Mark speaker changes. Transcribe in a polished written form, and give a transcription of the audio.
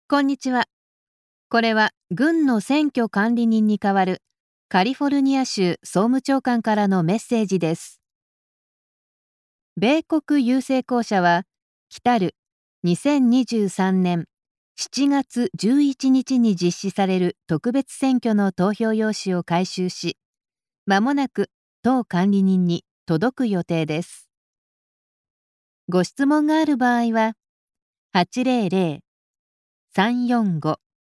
Speaker 1: こんにちは。これは軍の選挙管理人に代わるカリフォルニア州総務長官からのメッセージです。米国郵政公社は、来たる2023年7月11日に実施される特別選挙の投票用紙を回収し、まもなく当管理人に届く予定です。ご質問がある場合は、800-345